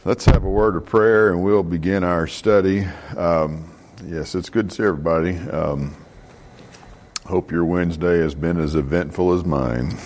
Let's have a word of prayer and we'll begin our study. Yes, it's good to see everybody. Hope your Wednesday has been as eventful as mine.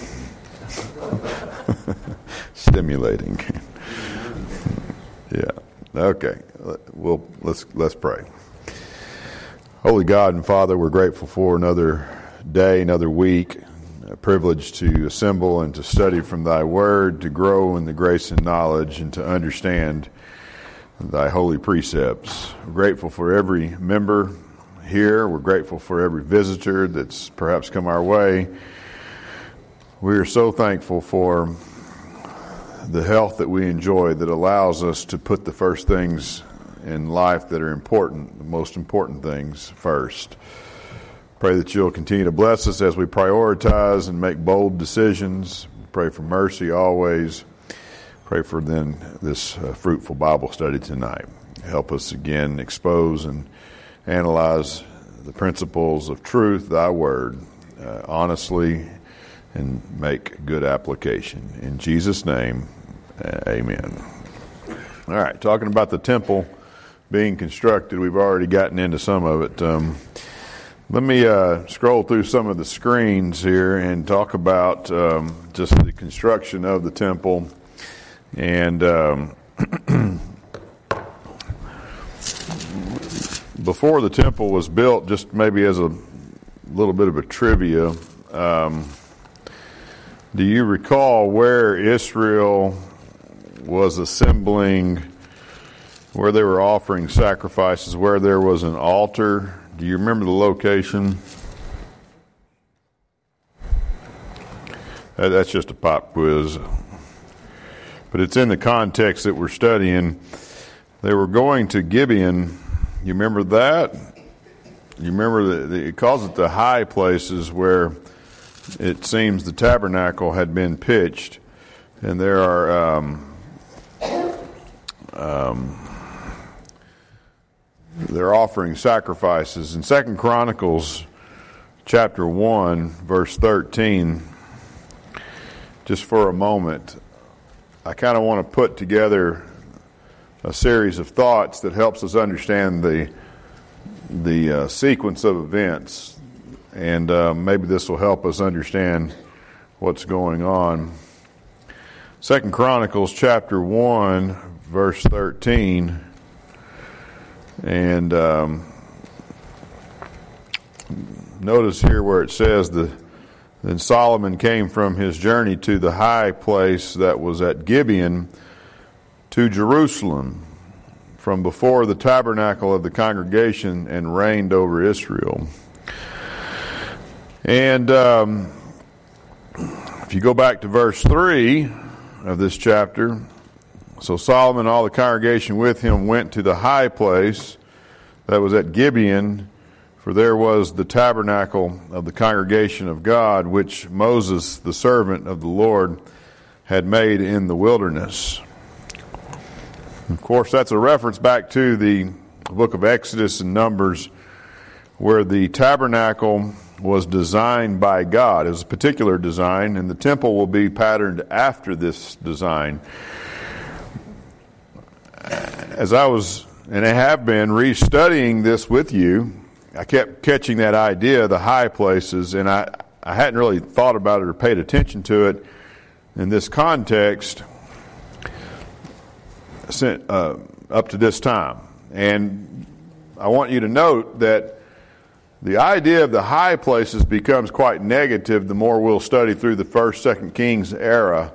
Stimulating. Yeah. Okay. Let's pray. Holy God and Father, we're grateful for another day, another week. A privilege to assemble and to study from Thy Word, to grow in the grace and knowledge, and to understand Thy holy precepts. We're grateful for every member here. We're grateful for every visitor that's perhaps come our way. We are so thankful for the health that we enjoy that allows us to put the first things in life that are important, the most important things first. Pray that you'll continue to bless us as we prioritize and make bold decisions. Pray for mercy always. Pray for then this fruitful Bible study tonight. Help us again expose and analyze the principles of truth, Thy Word, honestly, and make good application. In Jesus' name, amen. All right, talking about the temple being constructed, we've already gotten into some of it. Let me scroll through some of the screens here and talk about just the construction of the temple. And before the temple was built, just maybe as a little bit of a trivia, do you recall where Israel was assembling, where they were offering sacrifices, where there was an altar? Do you remember the location? That's just a pop quiz. But it's in the context that we're studying. They were going to Gibeon. You remember that? You remember it calls it the high places where it seems the tabernacle had been pitched. And there are they're offering sacrifices. In 2 Chronicles chapter 1, verse 13, just for a moment, I kind of want to put together a series of thoughts that helps us understand the sequence of events, and maybe this will help us understand what's going on. 2 Chronicles chapter 1, verse 13, and notice here where it says, Then Solomon came from his journey to the high place that was at Gibeon to Jerusalem from before the tabernacle of the congregation and reigned over Israel. And if you go back to verse 3 of this chapter, so Solomon and all the congregation with him went to the high place that was at Gibeon, for there was the tabernacle of the congregation of God, which Moses, the servant of the Lord, had made in the wilderness. Of course, that's a reference back to the book of Exodus and Numbers, where the tabernacle was designed by God. It was a particular design, and the temple will be patterned after this design. As I was, and I have been, restudying this with you, I kept catching that idea, the high places, and I hadn't really thought about it or paid attention to it in this context up to this time. And I want you to note that the idea of the high places becomes quite negative the more we'll study through the 1st, 2nd Kings era.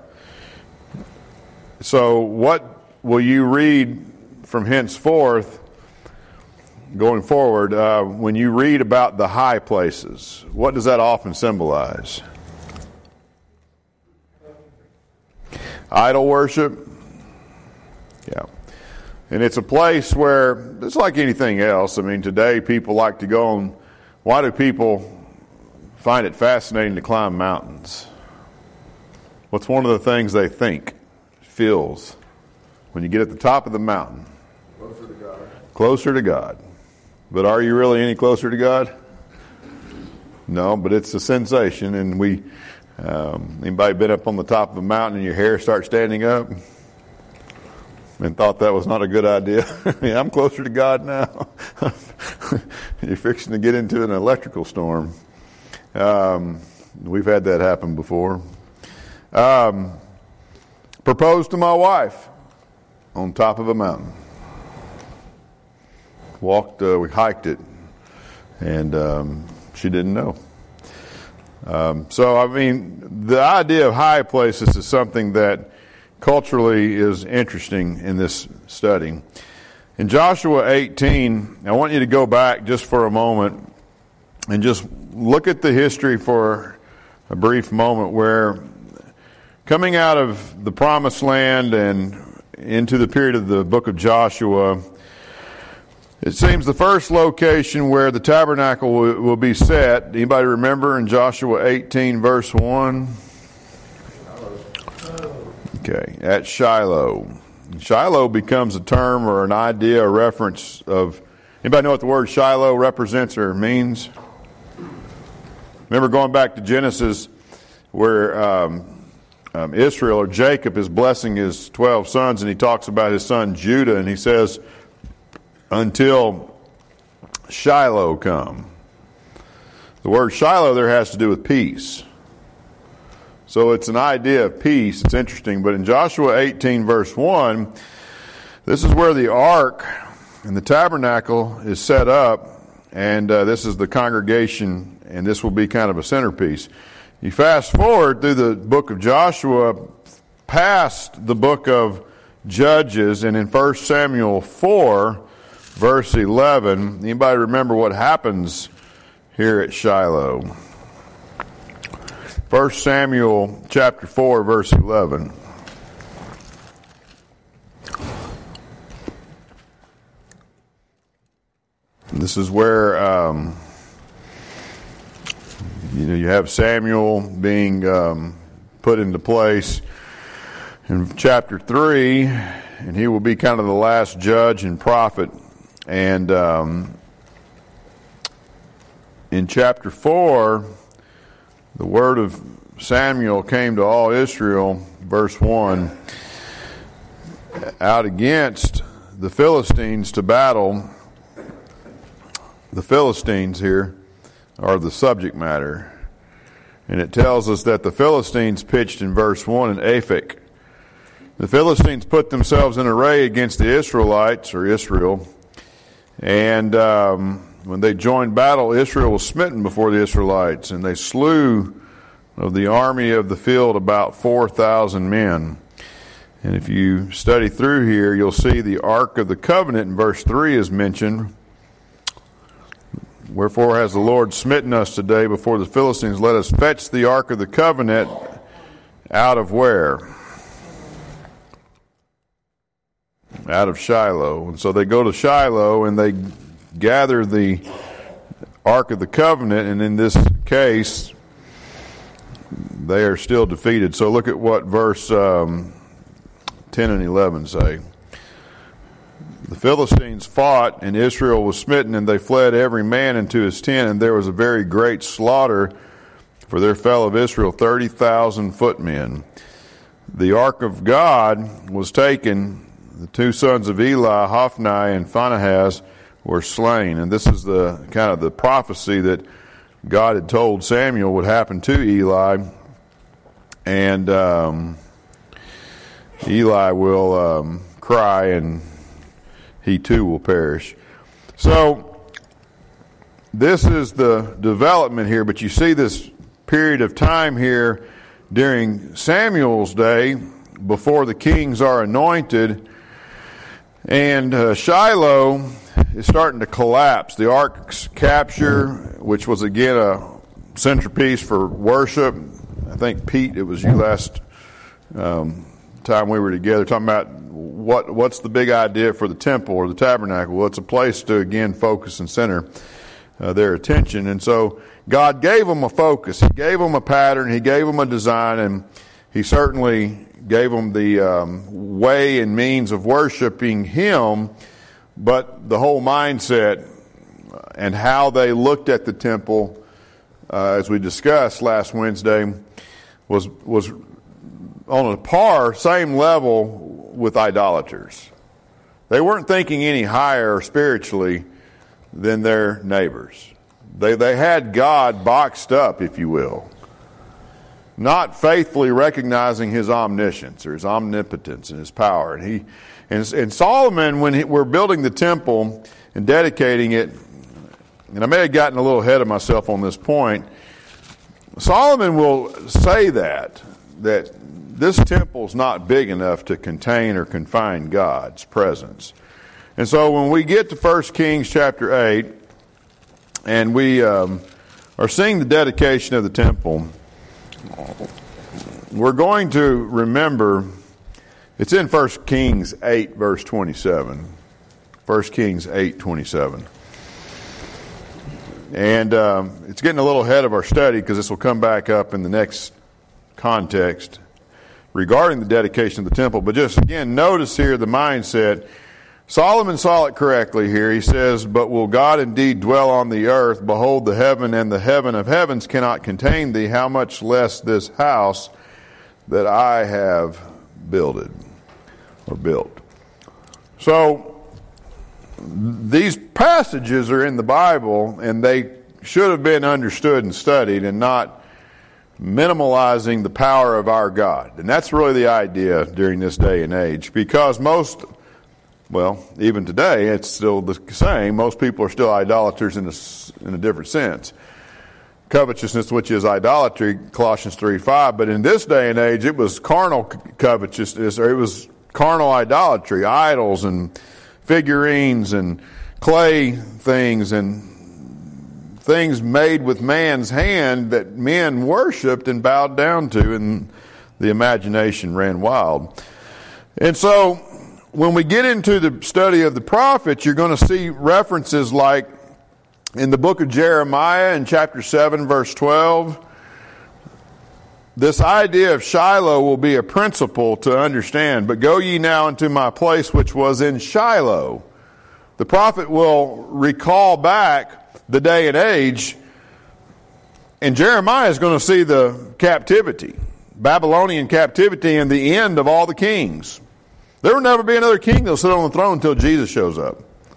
So what will you read from henceforth going forward, when you read about the high places, what does that often symbolize? Idol worship? Yeah. And it's a place where, it's like anything else. I mean, today people like to go on. Why do people find it fascinating to climb mountains? What's one of the things they think, feels, when you get at the top of the mountain? Closer to God. Closer to God. But are you really any closer to God? No, but it's a sensation. And anybody been up on the top of a mountain and your hair starts standing up? and thought that was not a good idea. Yeah, I'm closer to God now. You're fixing to get into an electrical storm. We've had that happen before. Proposed to my wife on top of a mountain. We hiked it, and she didn't know. So, I mean, the idea of high places is something that culturally is interesting in this study. In Joshua 18, I want you to go back just for a moment and just look at the history for a brief moment where coming out of the Promised Land and into the period of the book of Joshua, it seems the first location where the tabernacle will be set, anybody remember in Joshua 18 verse 1? Okay, at Shiloh. Shiloh becomes a term or an idea, a reference of, anybody know what the word Shiloh represents or means? Remember going back to Genesis where Israel or Jacob is blessing his 12 sons, and he talks about his son Judah, and he says, until Shiloh come. The word Shiloh there has to do with peace. So it's an idea of peace. It's interesting. But in Joshua 18 verse 1, this is where the ark and the tabernacle is set up, and this is the congregation, and this will be kind of a centerpiece. You fast forward through the book of Joshua, past the book of Judges, and in 1 Samuel 4, verse 11, anybody remember what happens here at Shiloh? 1 Samuel chapter 4, verse 11. This is where you have Samuel being put into place in chapter 3, and he will be kind of the last judge and prophet. And in chapter 4, the word of Samuel came to all Israel, verse 1, out against the Philistines to battle. The Philistines here are the subject matter. And it tells us that the Philistines pitched in verse 1 in Aphek. The Philistines put themselves in array against the Israelites, or Israel. And when they joined battle, Israel was smitten before the Israelites, and they slew of the army of the field about 4,000 men. And if you study through here, you'll see the Ark of the Covenant in verse 3 is mentioned. Wherefore has the Lord smitten us today before the Philistines? Let us fetch the Ark of the Covenant out of where? Out of Shiloh. And so they go to Shiloh and they gather the Ark of the Covenant, and in this case, they are still defeated. So look at what verse 10 and 11 say. The Philistines fought, and Israel was smitten, and they fled every man into his tent, and there was a very great slaughter, for there fell of Israel 30,000 footmen. The ark of God was taken. The two sons of Eli, Hophni and Phinehas, were slain. And this is the kind of the prophecy that God had told Samuel would happen to Eli. And Eli will cry, and he too will perish. So this is the development here, but you see this period of time here during Samuel's day before the kings are anointed, and Shiloh is starting to collapse. The ark's capture, which was again a centerpiece for worship. I think, Pete, it was you last time we were together talking about what's the big idea for the temple or the tabernacle. Well, it's a place to again focus and center their attention. And so God gave them a focus. He gave them a pattern. He gave them a design, and He certainly gave them the way and means of worshiping Him. But the whole mindset and how they looked at the temple, as we discussed last Wednesday, was on a same level with idolaters. They weren't thinking any higher spiritually than their neighbors. They had God boxed up, if you will, not faithfully recognizing his omniscience or his omnipotence and his power. And Solomon, when we're building the temple and dedicating it, and I may have gotten a little ahead of myself on this point, Solomon will say that this temple's not big enough to contain or confine God's presence. And so when we get to 1 Kings chapter 8, and we are seeing the dedication of the temple, we're going to remember, it's in 1 Kings 8, verse 27. 1 Kings 8, 27. And it's getting a little ahead of our study because this will come back up in the next context regarding the dedication of the temple. But just again, notice here the mindset. Solomon saw it correctly here. He says, "But will God indeed dwell on the earth? Behold, the heaven and the heaven of heavens cannot contain thee. How much less this house that I have builded," or built. So these passages are in the Bible, and they should have been understood and studied, and not minimalizing the power of our God. And that's really the idea during this day and age, because even today, it's still the same. Most people are still idolaters in a different sense. Covetousness, which is idolatry, Colossians 3:5. But in this day and age, it was carnal covetousness, or it was carnal idolatry, idols and figurines and clay things and things made with man's hand that men worshipped and bowed down to, and the imagination ran wild. And so when we get into the study of the prophets, you're going to see references like in the book of Jeremiah in chapter 7, verse 12. This idea of Shiloh will be a principle to understand. "But go ye now into my place which was in Shiloh." The prophet will recall back the day and age, and Jeremiah is going to see the captivity, Babylonian captivity, and the end of all the kings. There will never be another king that'll sit on the throne until Jesus shows up.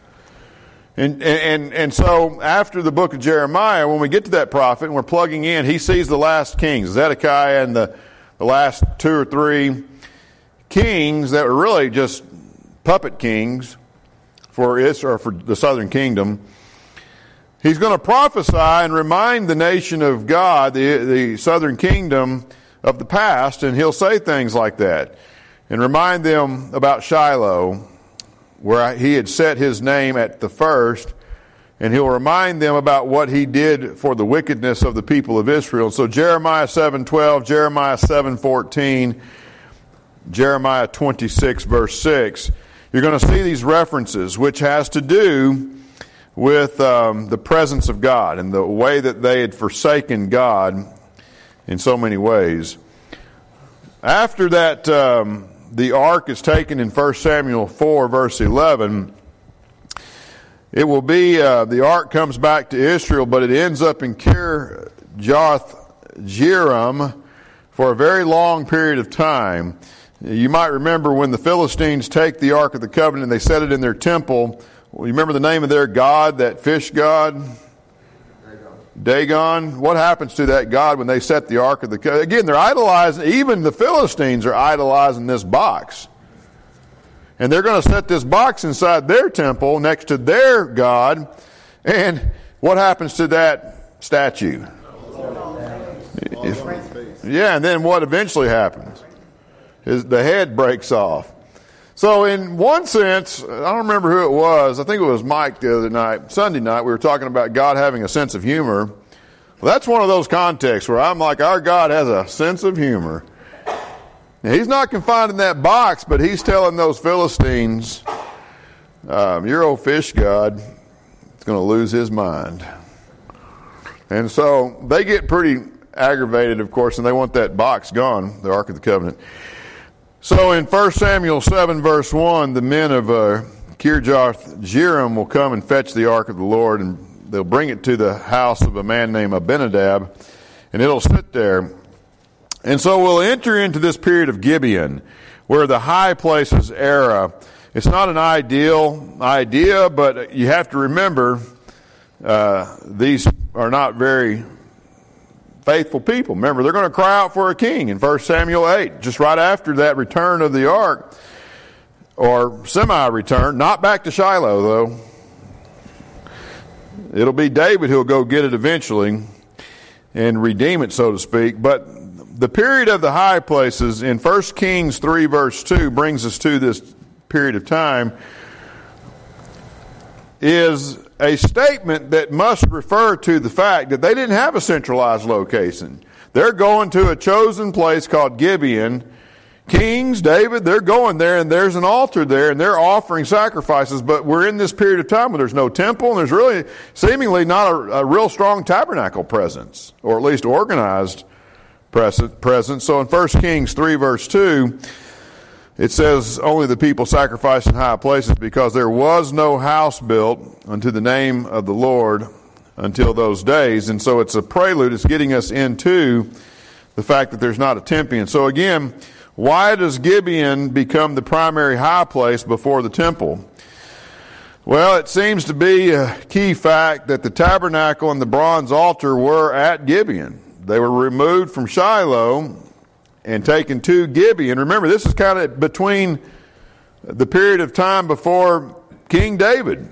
And so after the book of Jeremiah, when we get to that prophet and we're plugging in, he sees the last kings, Zedekiah and the last 2 or 3 kings that were really just puppet kings for Israel, or for the southern kingdom. He's going to prophesy and remind the nation of God, the southern kingdom, of the past, and he'll say things like that and remind them about Shiloh, where he had set his name at the first, and he'll remind them about what he did for the wickedness of the people of Israel. So Jeremiah 7:12, Jeremiah 7:14, Jeremiah 26, verse 6, you're going to see these references, which has to do with the presence of God and the way that they had forsaken God in so many ways. After that, the ark is taken in 1 Samuel 4, verse 11. It will be, the ark comes back to Israel, but it ends up in Kirjath Jearim for a very long period of time. You might remember when the Philistines take the Ark of the Covenant and they set it in their temple. You remember the name of their god, that fish god? Dagon. What happens to that god when they set the Ark of the Covenant? Again, they're idolizing, even the Philistines are idolizing this box. And they're going to set this box inside their temple next to their god. And what happens to that statue? And then what eventually happens? The head breaks off. So in one sense, I don't remember who it was. I think it was Mike the other night, Sunday night. We were talking about God having a sense of humor. Well, that's one of those contexts where I'm like, our God has a sense of humor. Now, he's not confined in that box, but he's telling those Philistines, your old fish god is going to lose his mind. And so they get pretty aggravated, of course, and they want that box gone, the Ark of the Covenant. So in 1 Samuel 7, verse 1, the men of Kirjath Jearim will come and fetch the Ark of the Lord, and they'll bring it to the house of a man named Abinadab, and it'll sit there. And so we'll enter into this period of Gibeon, where the high places era. It's not an ideal idea, but you have to remember these are not very faithful people. Remember, they're going to cry out for a king in 1 Samuel 8, just right after that return of the ark, or semi-return, not back to Shiloh, though. It'll be David who'll go get it eventually and redeem it, so to speak. But the period of the high places in 1 Kings 3, verse 2 brings us to this period of time, is a statement that must refer to the fact that they didn't have a centralized location. They're going to a chosen place called Gibeon. Kings, David, they're going there, and there's an altar there, and they're offering sacrifices, but we're in this period of time where there's no temple, and there's really seemingly not a real strong tabernacle presence, or at least organized presence. So in 1 Kings 3, verse 2, it says, only the people sacrificed in high places, because there was no house built unto the name of the Lord until those days. And so it's a prelude. It's getting us into the fact that there's not a temple. And so again, why does Gibeon become the primary high place before the temple? Well, it seems to be a key fact that the tabernacle and the bronze altar were at Gibeon. They were removed from Shiloh and taken to Gibeon. Remember, this is kind of between the period of time before King David.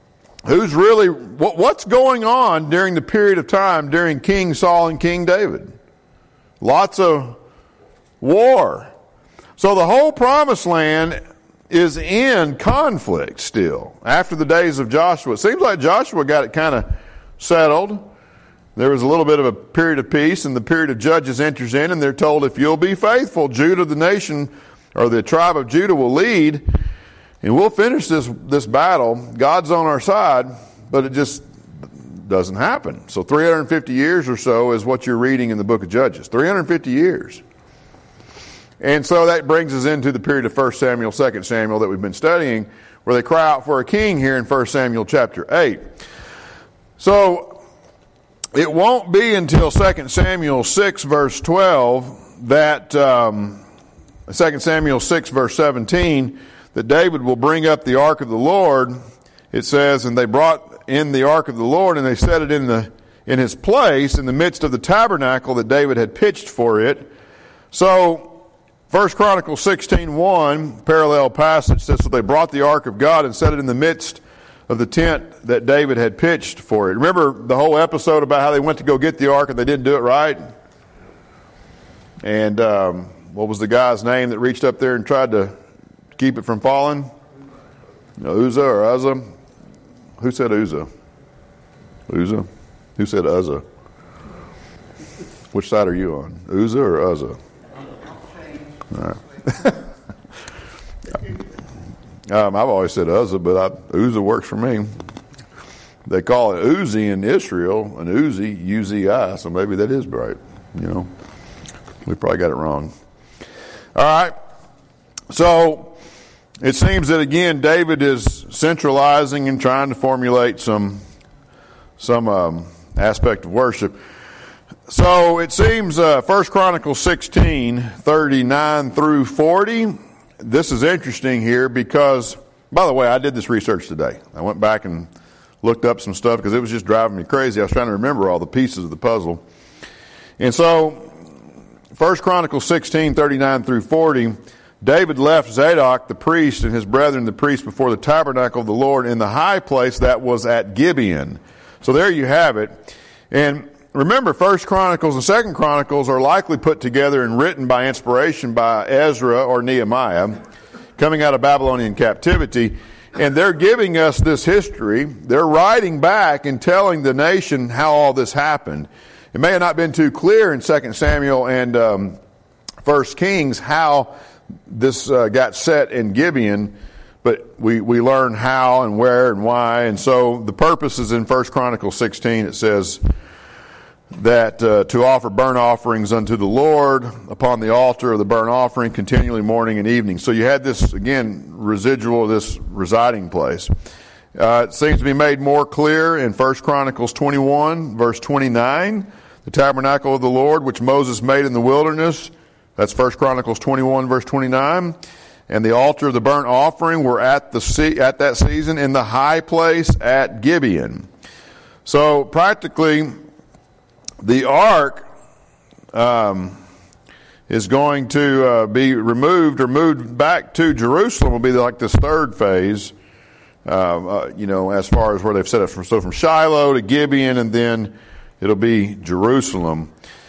What's going on during the period of time during King Saul and King David? Lots of war. So the whole promised land is in conflict still after the days of Joshua. It seems like Joshua got it kind of settled. There was a little bit of a period of peace, and the period of Judges enters in, and they're told, if you'll be faithful, Judah, the nation, or the tribe of Judah will lead, and we'll finish this battle. God's on our side, but it just doesn't happen. So 350 years or so is what you're reading in the book of Judges. 350 years. And so that brings us into the period of 1 Samuel, 2 Samuel that we've been studying, where they cry out for a king here in 1 Samuel chapter 8. So it won't be until 2 Samuel 6, verse 12, that 2 Samuel 6, verse 17, that David will bring up the ark of the Lord. It says, and they brought in the ark of the Lord, and they set it in his place in the midst of the tabernacle that David had pitched for it. So 1 Chronicles 16:1, parallel passage, says, so they brought the ark of God and set it in the midst of the tent that David had pitched for it. Remember the whole episode about how they went to go get the ark and they didn't do it right? And what was the guy's name that reached up there and tried to keep it from falling? Uzzah or Uzzah? Who said Uzzah? Uzzah? Who said Uzzah? Which side are you on? Uzzah or Uzzah? All right. I've always said Uzzah, but Uzzah works for me. They call it Uzi in Israel, an Uzi, U-Z-I, so maybe that is right. You know, we probably got it wrong. All right. So it seems that again David is centralizing and trying to formulate some aspect of worship. So it seems 1 Chronicles 16, 39 through 40. This is interesting here because, by the way, I did this research today. I went back and looked up some stuff because it was just driving me crazy. I was trying to remember all the pieces of the puzzle. And so 1 Chronicles 16, 39 through 40, David left Zadok the priest and his brethren the priests before the tabernacle of the Lord in the high place that was at Gibeon. So there you have it. And remember, 1 Chronicles and 2 Chronicles are likely put together and written by inspiration by Ezra or Nehemiah, coming out of Babylonian captivity. And they're giving us this history. They're writing back and telling the nation how all this happened. It may have not been too clear in 2 Samuel and 1 Kings how this got set in Gibeon, but we learn how and where and why. And so the purpose is in 1 Chronicles 16. It says that to offer burnt offerings unto the Lord upon the altar of the burnt offering continually morning and evening. So you had this, again, residual of this residing place. It seems to be made more clear in 1 Chronicles 21, verse 29. The tabernacle of the Lord, which Moses made in the wilderness, That's 1 Chronicles 21, verse 29. And the altar of the burnt offering were at that season in the high place at Gibeon. So practically, the ark is going to be removed or moved back to Jerusalem. Will be like this third phase, as far as where they've set it from. So from Shiloh to Gibeon, and then it'll be Jerusalem.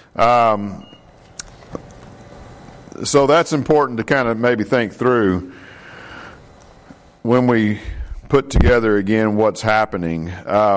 So that's important to kind of maybe think through when we put together again what's happening.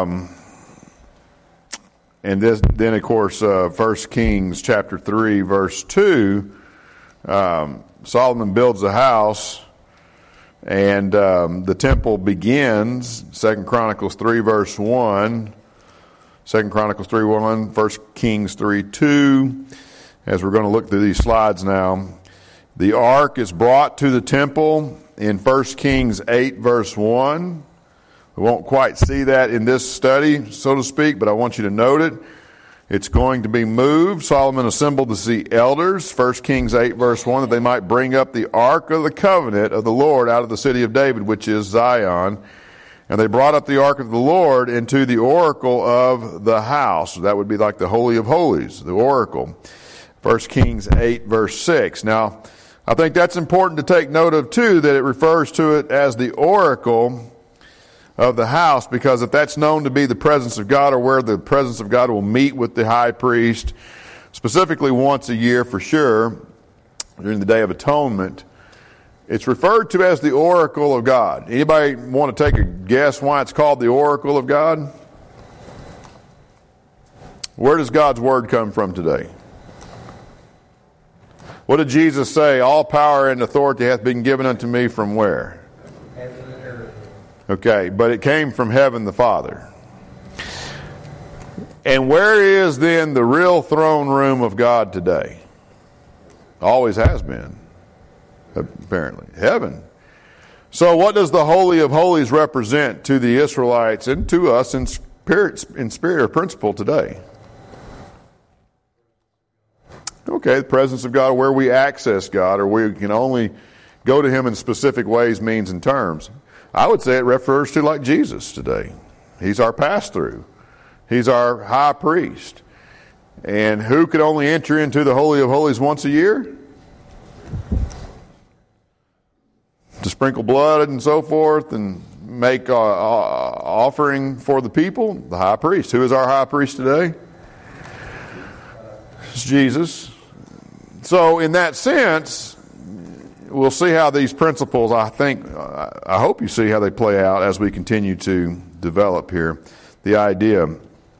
And then, of course, 1 Kings chapter 3, verse 2, Solomon builds a house, and the temple begins, 2 Chronicles 3, verse 1, 2 Chronicles 3, 1, 1 Kings 3, 2. As we're going to look through these slides now, the ark is brought to the temple in 1 Kings 8, verse 1. We won't quite see that in this study, so to speak, but I want you to note it. It's going to be moved. Solomon assembled the elders, 1 Kings 8, verse 1, that they might bring up the ark of the covenant of the Lord out of the city of David, which is Zion. And they brought up the ark of the Lord into the oracle of the house. That would be like the Holy of Holies, the oracle. 1 Kings 8, verse 6. Now, I think that's important to take note of, too, that it refers to it as the oracle of the house, because if that's known to be the presence of God, or where the presence of God will meet with the high priest, specifically once a year for sure, during the Day of Atonement, it's referred to as the oracle of God. Anybody want to take a guess why it's called the oracle of God? Where does God's word come from today? What did Jesus say? All power and authority hath been given unto me from where? Heaven and earth. Okay, but it came from heaven the Father. And where is then the real throne room of God today? Always has been, apparently. Heaven. So what does the Holy of Holies represent to the Israelites and to us in spirit or principle today? Okay, the presence of God, where we access God, or we can only go to Him in specific ways, means, and terms. I would say it refers to like Jesus today. He's our pass-through. He's our high priest. And who could only enter into the Holy of Holies once a year? To sprinkle blood and so forth and make offering for the people? The high priest. Who is our high priest today? It's Jesus. So in that sense, we'll see how these principles, I hope you see how they play out as we continue to develop here the idea.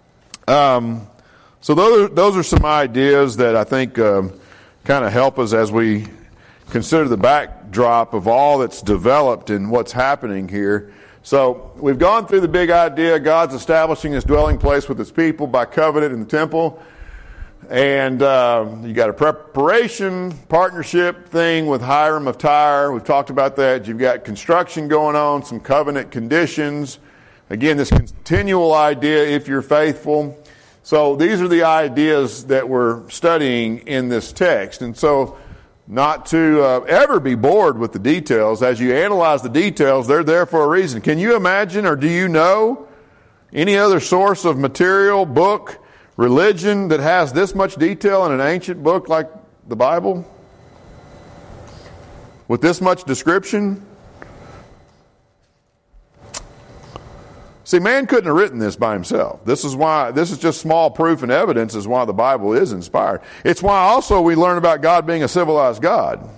So those are some ideas that I think kind of help us as we consider the backdrop of all that's developed and what's happening here. So we've gone through the big idea, God's establishing His dwelling place with His people by covenant in the temple. And you got a preparation partnership thing with Hiram of Tyre. We've talked about that. You've got construction going on, some covenant conditions. Again, this continual idea, if you're faithful. So these are the ideas that we're studying in this text. And so not to ever be bored with the details. As you analyze the details, they're there for a reason. Can you imagine, or do you know any other source of material, book, religion that has this much detail in an ancient book like the Bible? With this much description? See, man couldn't have written this by himself. This is just small proof and evidence is why the Bible is inspired. It's why also we learn about God being a civilized God.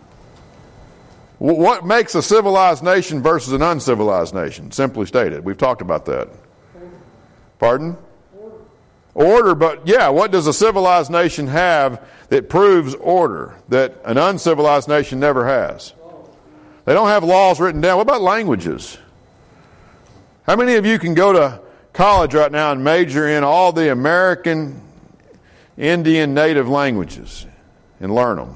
What makes a civilized nation versus an uncivilized nation? Simply stated. We've talked about that. Pardon? Order, but yeah, what does a civilized nation have that proves order that an uncivilized nation never has? They don't have laws written down. What about languages? How many of you can go to college right now and major in all the American Indian native languages and learn them?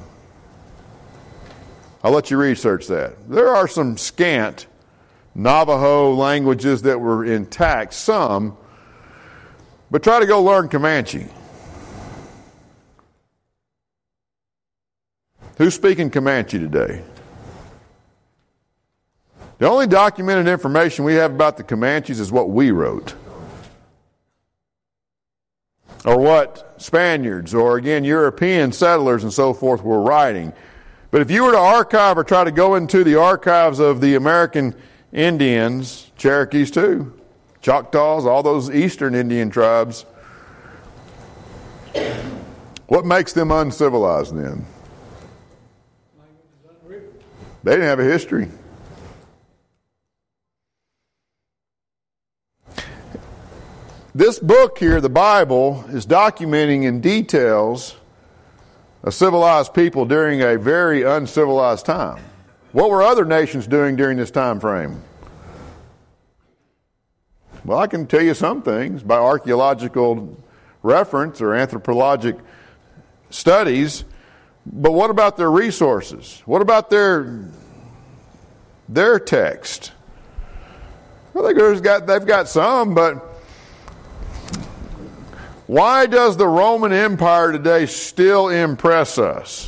I'll let you research that. There are some scant Navajo languages that were intact, some. But try to go learn Comanche. Who's speaking Comanche today? The only documented information we have about the Comanches is what we wrote. Or what Spaniards or, again, European settlers and so forth were writing. But if you were to archive or try to go into the archives of the American Indians, Cherokees too, Choctaws, all those eastern Indian tribes, what makes them uncivilized then? They didn't have a history. This book here, the Bible, is documenting in details a civilized people during a very uncivilized time. What were other nations doing during this time frame? Well, I can tell you some things by archaeological reference or anthropologic studies, but what about their resources? What about their text? Well, they've got some, but why does the Roman Empire today still impress us?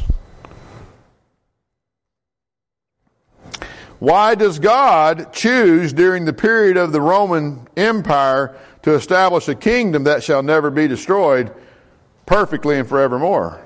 Why does God choose during the period of the Roman Empire to establish a kingdom that shall never be destroyed perfectly and forevermore?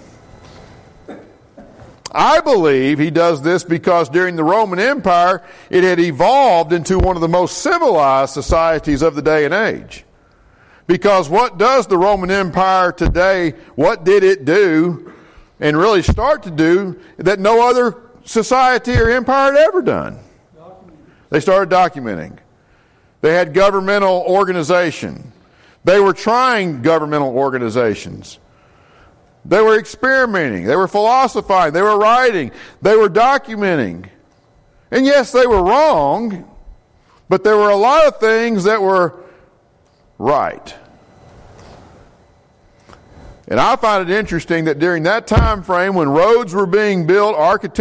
I believe he does this because during the Roman Empire, it had evolved into one of the most civilized societies of the day and age. Because what does the Roman Empire today, what did it do and really start to do that no other society or empire had ever done? They started documenting. They had governmental organization. They were trying governmental organizations. They were experimenting. They were philosophizing. They were writing. They were documenting. And yes, they were wrong, but there were a lot of things that were right. And I find it interesting that during that time frame when roads were being built,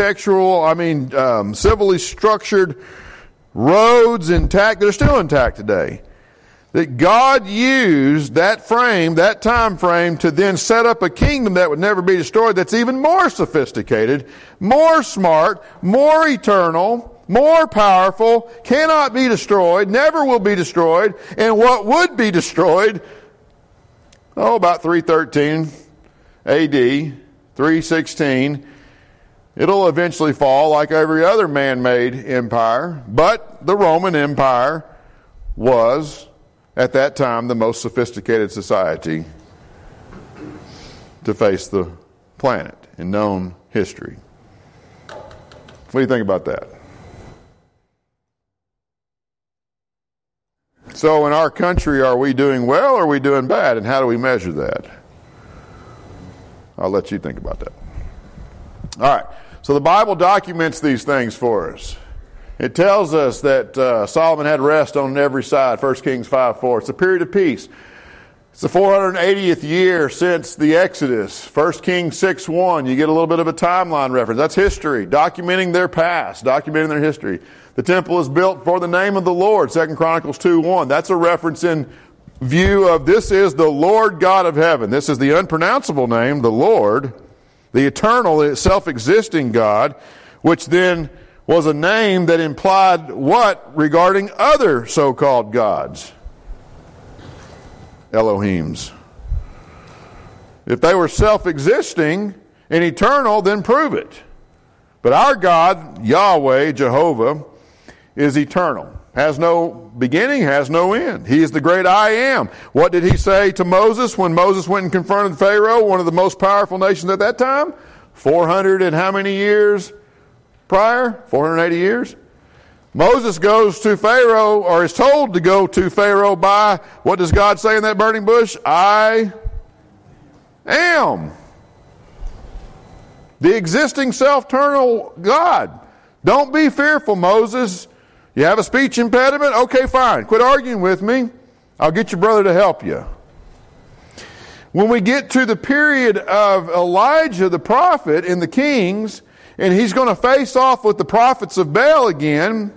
civilly structured roads intact, they're still intact today, that God used that time frame to then set up a kingdom that would never be destroyed, that's even more sophisticated, more smart, more eternal, more powerful, cannot be destroyed, never will be destroyed, and what would be destroyed, about 313 AD, 316, it'll eventually fall like every other man-made empire, but the Roman Empire was, at that time, the most sophisticated society to face the planet in known history. What do you think about that? So in our country, are we doing well or are we doing bad? And how do we measure that? I'll let you think about that. All right. So the Bible documents these things for us. It tells us that Solomon had rest on every side, 1 Kings 5:4. It's a period of peace. It's the 480th year since the Exodus. 1 Kings 6:1. You get a little bit of a timeline reference. That's history, documenting their past, documenting their history. The temple is built for the name of the Lord, 2 Chronicles 2:1. That's a reference in view of this is the Lord God of heaven. This is the unpronounceable name, the Lord, the eternal, self-existing God, which then was a name that implied what regarding other so-called gods? Elohims. If they were self-existing and eternal, then prove it. But our God, Yahweh, Jehovah, is eternal. Has no beginning, has no end. He is the great I am. What did he say to Moses when Moses went and confronted Pharaoh, one of the most powerful nations at that time? 400 and how many years prior? 480 years? Moses goes to Pharaoh, or is told to go to Pharaoh by, what does God say in that burning bush? I am. The existing self-eternal God. Don't be fearful, Moses. You have a speech impediment? Okay, fine. Quit arguing with me. I'll get your brother to help you. When we get to the period of Elijah the prophet in the Kings, and he's going to face off with the prophets of Baal again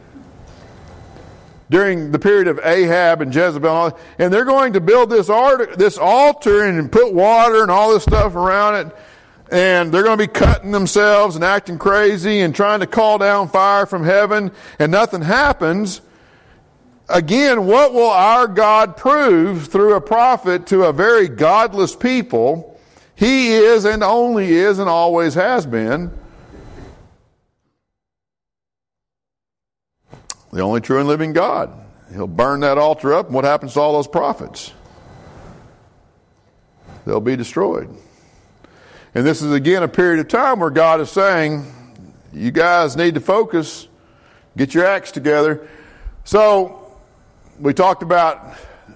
during the period of Ahab and Jezebel, and they're going to build this altar and put water and all this stuff around it. and they're going to be cutting themselves and acting crazy and trying to call down fire from heaven, and nothing happens. Again, what will our God prove through a prophet to a very godless people? He is and only is and always has been the only true and living God. He'll burn that altar up, and what happens to all those prophets? They'll be destroyed. And this is again a period of time where God is saying, you guys need to focus, get your acts together. So we talked about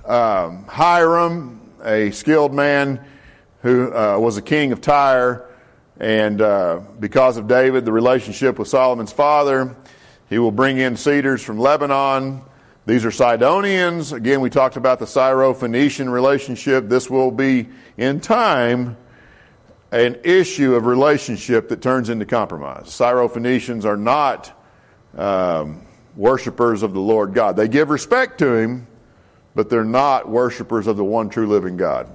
Hiram, a skilled man who was a king of Tyre, and because of David, the relationship with Solomon's father, he will bring in cedars from Lebanon. These are Sidonians. Again, we talked about the Syro-Phoenician relationship. This will be, in time, an issue of relationship that turns into compromise. Syro-Phoenicians are not worshipers of the Lord God. They give respect to Him, but they're not worshipers of the one true living God.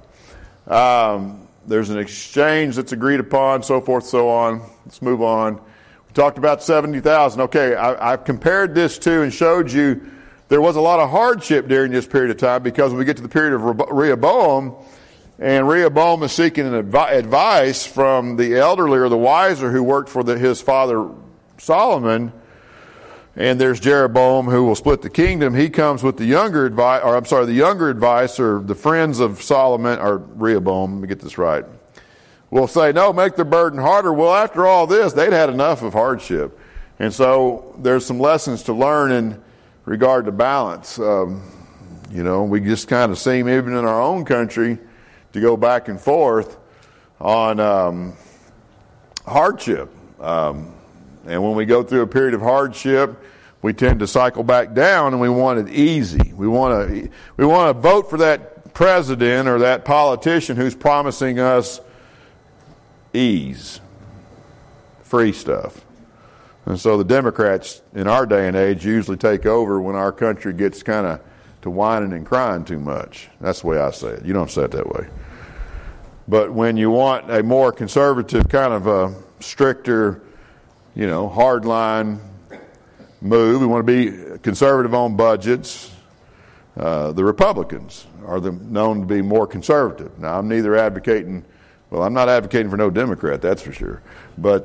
There's an exchange that's agreed upon, so forth, so on. Let's move on. We talked about 70,000. Okay, I've compared this to and showed you there was a lot of hardship during this period of time, because when we get to the period of Rehoboam, and Rehoboam is seeking an advice from the elderly or the wiser who worked for his father Solomon, and there's Jeroboam who will split the kingdom. He comes with the younger advice, or the friends of Solomon, or Rehoboam, let me get this right, will say, no, make the burden harder. Well, after all this, they'd had enough of hardship. And so there's some lessons to learn in regard to balance. We just kind of seem, even in our own country, to go back and forth on hardship. And when we go through a period of hardship, we tend to cycle back down, and we want it easy. We want to vote for that president or that politician who's promising us ease, free stuff. And so the Democrats in our day and age usually take over when our country gets kind of to whining and crying too much. That's the way I say it. You don't say it that way. But when you want a more conservative, kind of a stricter, hardline move, we want to be conservative on budgets. The Republicans are known to be more conservative. Now, I'm not advocating for no Democrat, that's for sure. But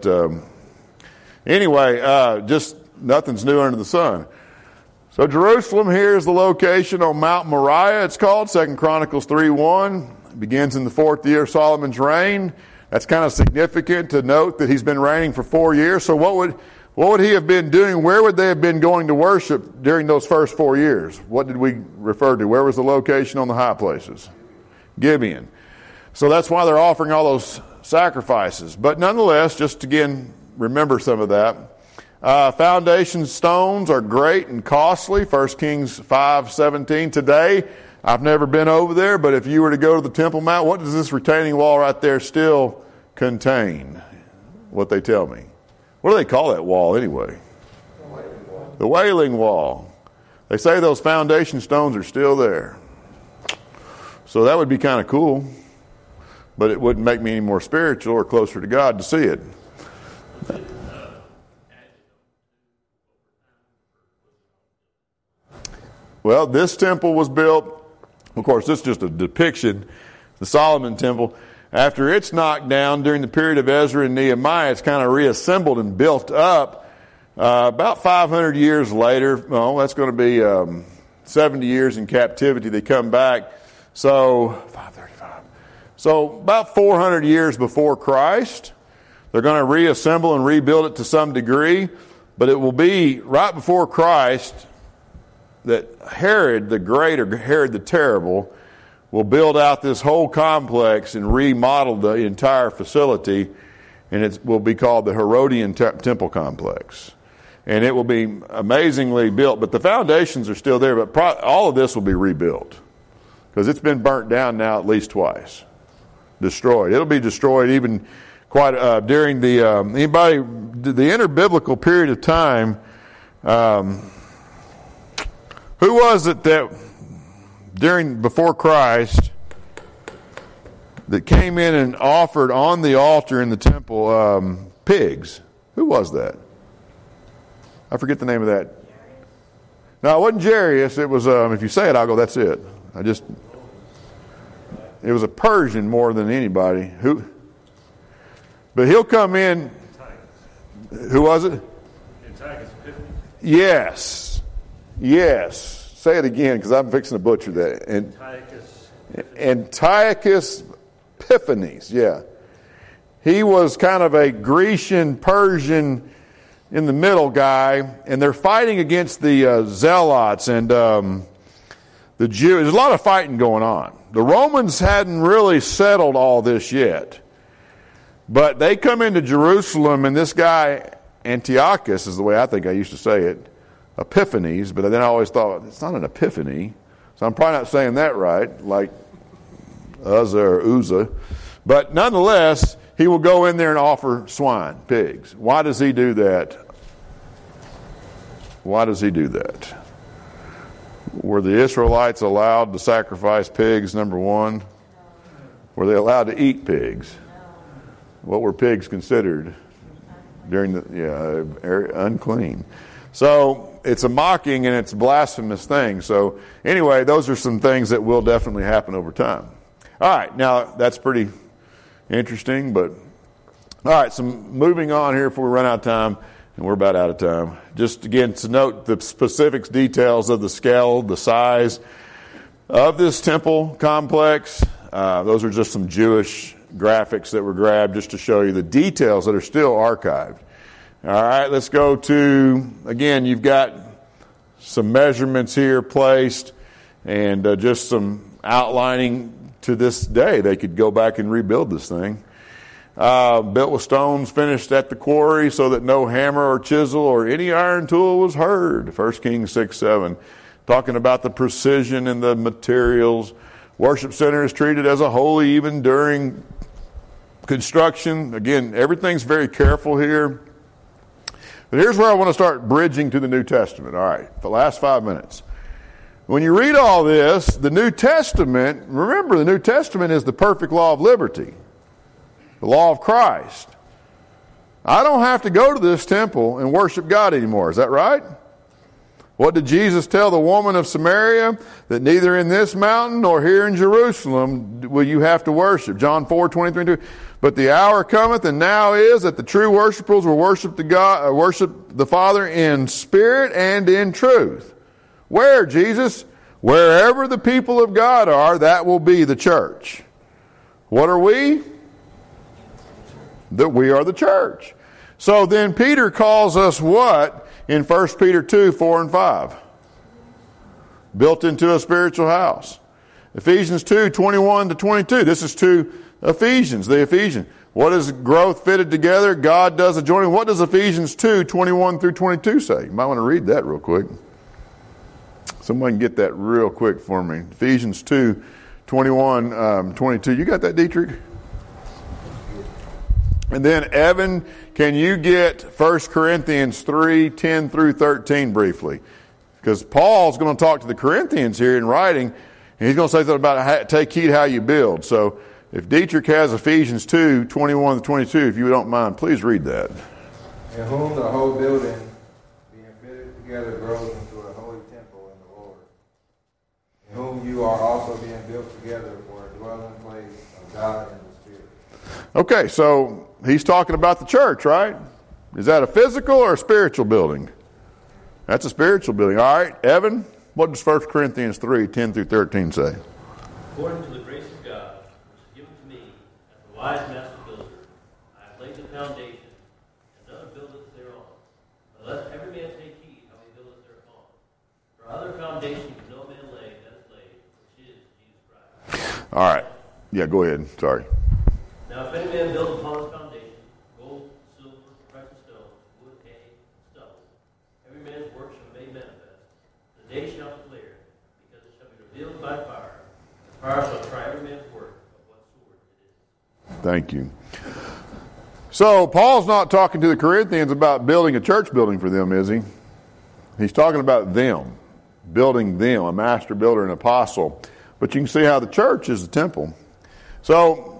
anyway, just nothing's new under the sun. So Jerusalem here is the location on Mount Moriah, it's called, 2 Chronicles 3:1. It begins in the 4th year of Solomon's reign. That's kind of significant to note that he's been reigning for 4 years. So what would he have been doing? Where would they have been going to worship during those first 4 years? What did we refer to? Where was the location on the high places? Gibeon. So that's why they're offering all those sacrifices. But nonetheless, just again, remember some of that. Foundation stones are great and costly. 1 Kings 5:17. Today, I've never been over there, but if you were to go to the Temple Mount, what does this retaining wall right there still contain? What they tell me. What do they call that wall anyway? The Wailing Wall. They say those foundation stones are still there. So that would be kind of cool, but it wouldn't make me any more spiritual or closer to God to see it. Well, this temple was built, of course, this is just a depiction, the Solomon temple. After it's knocked down during the period of Ezra and Nehemiah, it's kind of reassembled and built up. About 500 years later, that's going to be 70 years in captivity. They come back. So, 535. So, about 400 years before Christ, they're going to reassemble and rebuild it to some degree. But it will be right before Christ that Herod the Great, or Herod the Terrible, will build out this whole complex and remodel the entire facility, and it will be called the Herodian Temple Complex. And it will be amazingly built, but the foundations are still there, but all of this will be rebuilt, because it's been burnt down now at least twice. Destroyed. It'll be destroyed even quite during the interbiblical period of time. Who was it that before Christ that came in and offered on the altar in the temple pigs. Who was that? I forget the name of that. No, it wasn't Jairus. It was, if you say it, I'll go, that's it. It was a Persian more than anybody. But he'll come in. Who was it? Yes. Say it again, because I'm fixing to butcher that. Antiochus Epiphanes, yeah. He was kind of a Grecian, Persian, in the middle guy, and they're fighting against the Zealots and the Jews. There's a lot of fighting going on. The Romans hadn't really settled all this yet. But they come into Jerusalem, and this guy, Antiochus, is the way I think I used to say it, Epiphanes, but then I always thought, it's not an epiphany. So I'm probably not saying that right, like Uzzah or Uzzah. But nonetheless, he will go in there and offer swine, pigs. Why does he do that? Were the Israelites allowed to sacrifice pigs, number one? Were they allowed to eat pigs? What were pigs considered during unclean? So it's a mocking and it's a blasphemous thing. So anyway, those are some things that will definitely happen over time. All right, now that's pretty interesting, but all right, so moving on here before we run out of time, and we're about out of time. Just again to note the specifics, details of the scale, the size of this temple complex. Those are just some Jewish graphics that were grabbed just to show you the details that are still archived. All right, let's go to, again, you've got some measurements here placed and just some outlining to this day. They could go back and rebuild this thing. Built with stones finished at the quarry so that no hammer or chisel or any iron tool was heard. 1 Kings 6:7. Talking about the precision and the materials. Worship center is treated as a holy even during construction. Again, everything's very careful here. But here's where I want to start bridging to the New Testament. All right, for the last 5 minutes. When you read all this, the New Testament, remember the New Testament is the perfect law of liberty. The law of Christ. I don't have to go to this temple and worship God anymore. Is that right? What did Jesus tell the woman of Samaria? That neither in this mountain nor here in Jerusalem will you have to worship. John 4:23. But the hour cometh, and now is, that the true worshipers will worship the Father in spirit and in truth. Where, Jesus? Wherever the people of God are, that will be the church. What are we? That we are the church. So then Peter calls us what in 1 Peter 2:4-5? Built into a spiritual house. Ephesians 2:21-22. This is to Ephesians, the Ephesians. What is growth fitted together? God does a joining. What does Ephesians 2:21-22 say? You might want to read that real quick. Someone can get that real quick for me. Ephesians 2:21-22. You got that, Dietrich? And then, Evan, can you get 1 Corinthians 3:10-13 briefly? Because Paul's going to talk to the Corinthians here in writing, and he's going to say something about take heed how you build. So if Dietrich has Ephesians 2:21-22, if you don't mind, please read that. In whom the whole building, being fitted together, grows into a holy temple in the Lord. In whom you are also being built together for a dwelling place of God in the Spirit. Okay, so he's talking about the church, right? Is that a physical or a spiritual building? That's a spiritual building. All right, Evan, what does 1 Corinthians 3:10-13 say? According to the grace of God, which is given to me as a wise master builder, I have laid the foundation, and another buildeth thereon. But let every man take heed how he buildeth thereupon. For other foundation no man laid, that is laid, which is Jesus Christ. All right. Yeah, go ahead. Sorry. Now if any man build upon his foundation, gold, silver, precious stones, wood, hay, stubble, every man's work shall be made manifest. The day shall declare, because it shall be revealed by fire. The fire shall try every man's work of what sort it is. Thank you. So Paul's not talking to the Corinthians about building a church building for them, is he? He's talking about them, building them, a master builder, an apostle. But you can see how the church is the temple. So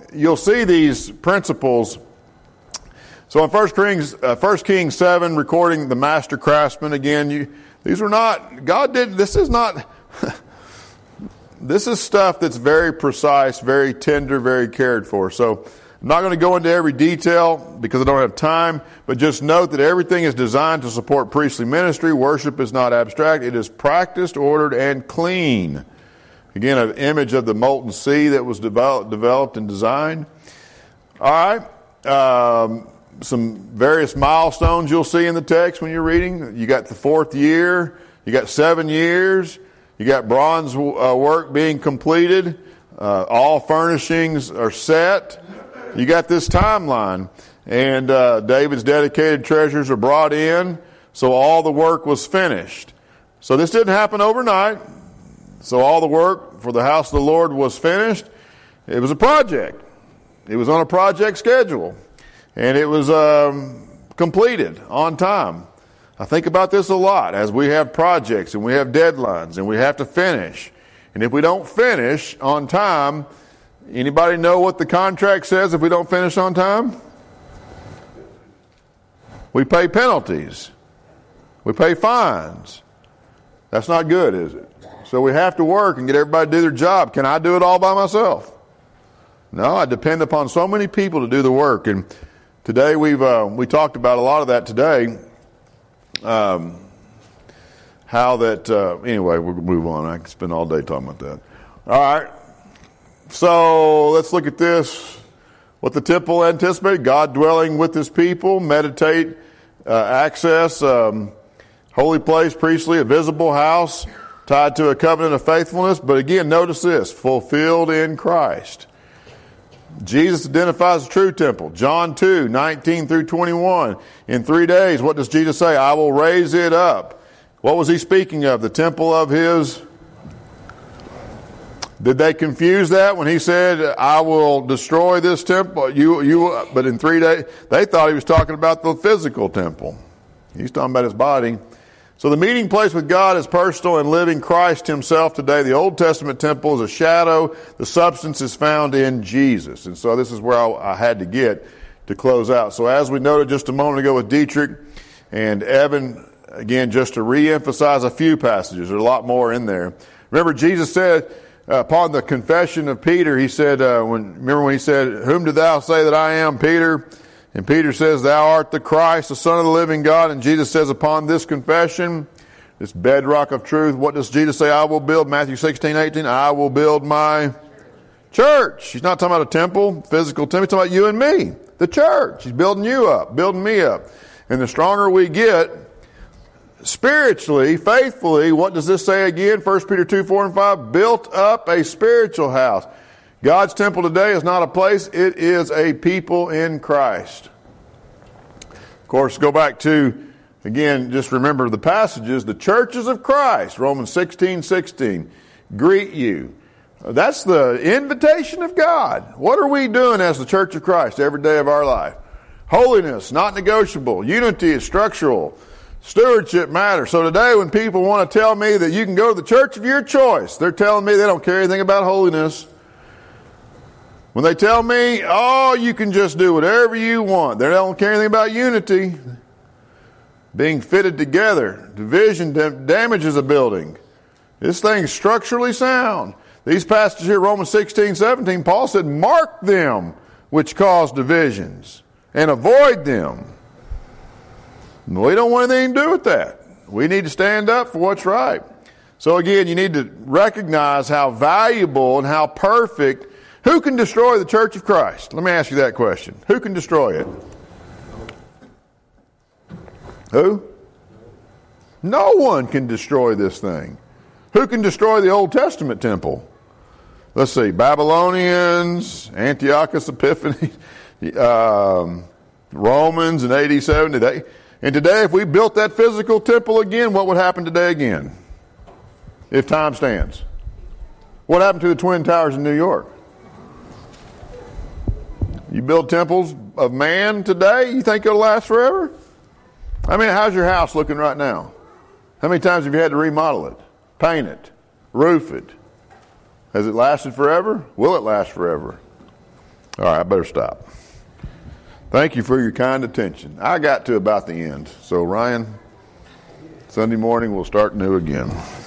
you'll see these principles. So in 1 Kings 7, recording the master craftsman, again, these are not, God did, this is not, this is stuff that's very precise, very tender, very cared for. So I'm not going to go into every detail because I don't have time, but just note that everything is designed to support priestly ministry. Worship is not abstract. It is practiced, ordered, and clean. Again, an image of the molten sea that was developed and designed. All right. Some various milestones you'll see in the text when you're reading. You got the 4th year. You got 7 years. You got bronze work being completed. All furnishings are set. You got this timeline. And David's dedicated treasures are brought in. So all the work was finished. So this didn't happen overnight. So all the work for the house of the Lord was finished. It was a project. It was on a project schedule. And it was completed on time. I think about this a lot as we have projects and we have deadlines and we have to finish. And if we don't finish on time, anybody know what the contract says if we don't finish on time? We pay penalties. We pay fines. That's not good, is it? So we have to work and get everybody to do their job. Can I do it all by myself? No, I depend upon so many people to do the work. And today we talked about a lot of that today. How that, anyway, we'll move on. I can spend all day talking about that. All right. So let's look at this. What the temple anticipated, God dwelling with his people, meditate, access, holy place, priestly, a visible house, tied to a covenant of faithfulness. But again, notice this, fulfilled in Christ. Jesus identifies the true temple. John 2, 19 through 21. In 3 days, what does Jesus say? I will raise it up. What was he speaking of? The temple of his... Did they confuse that when he said, I will destroy this temple? But in 3 days, they thought he was talking about the physical temple. He's talking about his body. So the meeting place with God is personal and living Christ himself today. The Old Testament temple is a shadow. The substance is found in Jesus. And so this is where I had to get to close out. So as we noted just a moment ago with Dietrich and Evan, again, just to reemphasize a few passages. There's a lot more in there. Remember, Jesus said, upon the confession of Peter, he said, remember when he said, whom do thou say that I am, Peter? And Peter says, thou art the Christ, the Son of the living God. And Jesus says, upon this confession, this bedrock of truth, what does Jesus say? I will build, Matthew 16, 18, I will build my church. He's not talking about a temple, physical temple. He's talking about you and me, the church. He's building you up, building me up. And the stronger we get, spiritually, faithfully, what does this say again? 1 Peter 2, 4 and 5, built up a spiritual house. God's temple today is not a place, it is a people in Christ. Of course, go back to, again, just remember the passages, the churches of Christ, Romans 16, 16, greet you. That's the invitation of God. What are we doing as the church of Christ every day of our life? Holiness, not negotiable. Unity is structural. Stewardship matters. So today when people want to tell me that you can go to the church of your choice, they're telling me they don't care anything about holiness. When they tell me, oh, you can just do whatever you want, they don't care anything about unity. Being fitted together. Division damages a building. This thing's structurally sound. These passages here, Romans 16, 17, Paul said, mark them which cause divisions and avoid them. We don't want anything to do with that. We need to stand up for what's right. So again, you need to recognize how valuable and how perfect. Who can destroy the church of Christ? Let me ask you that question. Who can destroy it? Who? No one can destroy this thing. Who can destroy the Old Testament temple? Let's see. Babylonians, Antiochus Epiphanes, Romans in AD 70. And today, if we built that physical temple again, what would happen today again? If time stands. What happened to the Twin Towers in New York? You build temples of man today, you think it'll last forever? I mean, how's your house looking right now? How many times have you had to remodel it, paint it, roof it? Has it lasted forever? Will it last forever? All right, I better stop. Thank you for your kind attention. I got to about the end. So, Ryan, Sunday morning we'll start new again.